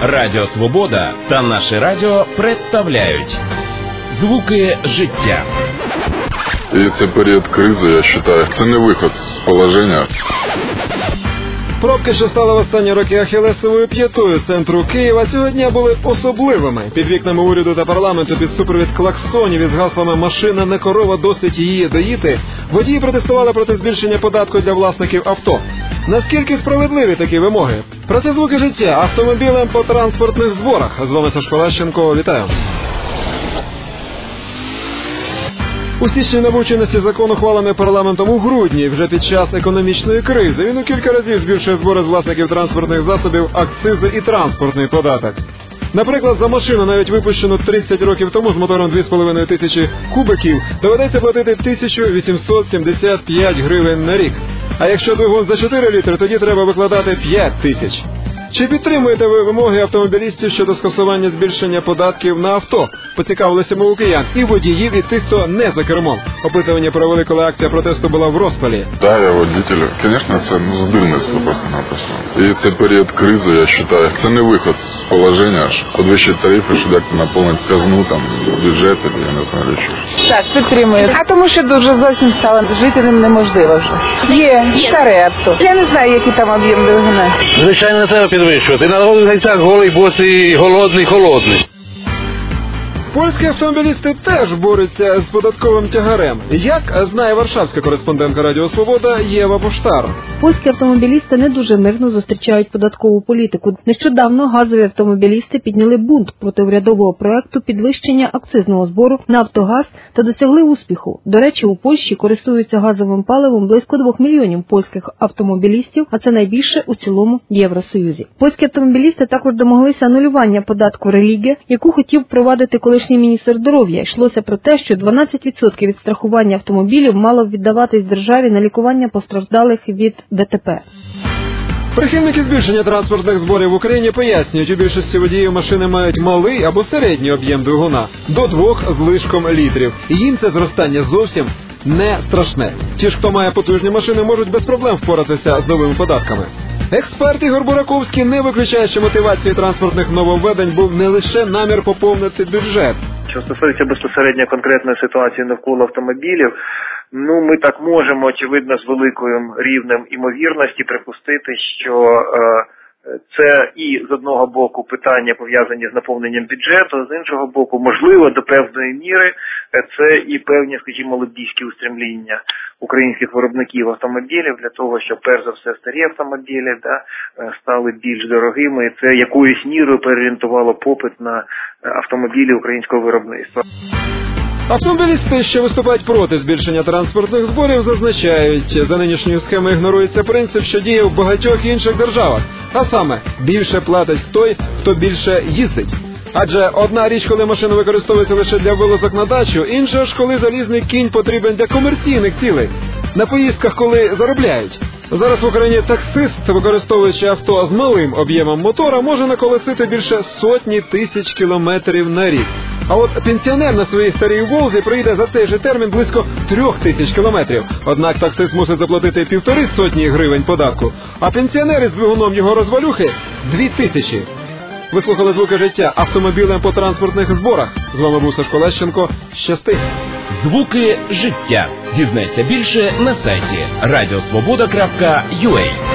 Радіо Свобода та наше радіо представляють «Звуки життя». І це період кризи, я вважаю, це не вихід з положення. Пробки, що стали в останні роки ахілесовою п'ятою центру Києва, сьогодні були особливими. Під вікнами уряду та парламенту під супровід клаксонів із гаслами «Машина не корова, досить її доїти» водії протестували проти збільшення податку для власників авто. Наскільки справедливі такі вимоги? Про це «Звуки життя» автомобілем по транспортних зборах. З вами Сашко Лещенко. Вітаю. У січні набув чинності закон, ухвалений парламентом у грудні, вже під час економічної кризи. Він у кілька разів збільшує збори з власників транспортних засобів, акцизи і транспортний податок. Наприклад, за машину, навіть випущену 30 років тому з мотором 2,5 тисячі кубиків, доведеться платити 1875 гривень на рік. А якщо двигун за 4 літри, тоді треба викладати 5 тисяч. Чи підтримуєте ви вимоги автомобілістів щодо скасування збільшення податків на авто? Поцікавилися ми у киян і водіїв, і тих, хто не за кермом. Опитування провели, коли акція протесту була в розпалі. Так, я водитель. Звісно, це здирництво просто-напросто. І це період кризи, я вважаю, це не вихід з положення, підвищити тарифи, щоб як-то наповнити казну, там, бюджет, я не знаю, що. Так, підтримую. А тому що дуже зовсім стало жити ним неможливо вже. Є старе авто. Я не знаю, які там об'єм двигуна. Звичайно, не треба підвищувати. На голих гайцях голий, босий, голодний. Польські автомобілісти теж борються з податковим тягарем. Як знає варшавська кореспондентка Радіо Свобода Єва Поштар. Польські автомобілісти не дуже мирно зустрічають податкову політику. Нещодавно газові автомобілісти підняли бунт проти урядового проекту підвищення акцизного збору на автогаз та досягли успіху. До речі, у Польщі користуються газовим паливом близько 2 мільйонів польських автомобілістів, а це найбільше у цілому Євросоюзі. Польські автомобілісти також домоглися анулювання податку релігія, яку хотів впровадити колишній міністр здоров'я. Йшлося про те, що 12% від страхування автомобілів мало б віддаватись державі на лікування постраждалих від ДТП. Прихильники збільшення транспортних зборів в Україні пояснюють, у більшості водіїв машини мають малий або середній об'єм двигуна – до 2 з лишком літрів. І їм це зростання зовсім не страшне. Ті ж, хто має потужні машини, можуть без проблем впоратися з новими податками. Експерт Ігор Бураковський не виключає, що мотивацією транспортних нововведень був не лише намір поповнити бюджет. Що стосується безпосередньо конкретної ситуації навколо автомобілів, ми так можемо, очевидно, з великим рівнем імовірності припустити, що це і з одного боку питання пов'язані з наповненням бюджету, з іншого боку, можливо, до певної міри це і певні, скажімо, лобійські устремління українських виробників автомобілів для того, щоб перш за все старі автомобілі стали більш дорогими, і це якоюсь мірою переорієнтувало попит на автомобілі українського виробництва. Автомобілісти, що виступають проти збільшення транспортних зборів, зазначають, за нинішньою схемою ігнорується принцип, що діє в багатьох інших державах. А саме, більше платить той, хто більше їздить. Адже одна річ, коли машина використовується лише для вилазок на дачу, інша ж, коли залізний кінь потрібен для комерційних цілей. На поїздках, коли заробляють. Зараз в Україні таксист, використовуючи авто з малим об'ємом мотора, може наколесити більше 100 тисяч кілометрів на рік. А от пенсіонер на своїй старій «Волзі» прийде за цей же термін близько 3 тисяч кілометрів. Однак таксист мусить заплатити 1,5 гривень податку, а пенсіонер із двигуном його розвалюхи – 2 тисячі. Ви слухали «Звуки життя» автомобілем по транспортних зборах. З вами був Сашко Лещенко. Щасти! «Звуки життя». Дізнайся більше на сайті radiosvoboda.ua.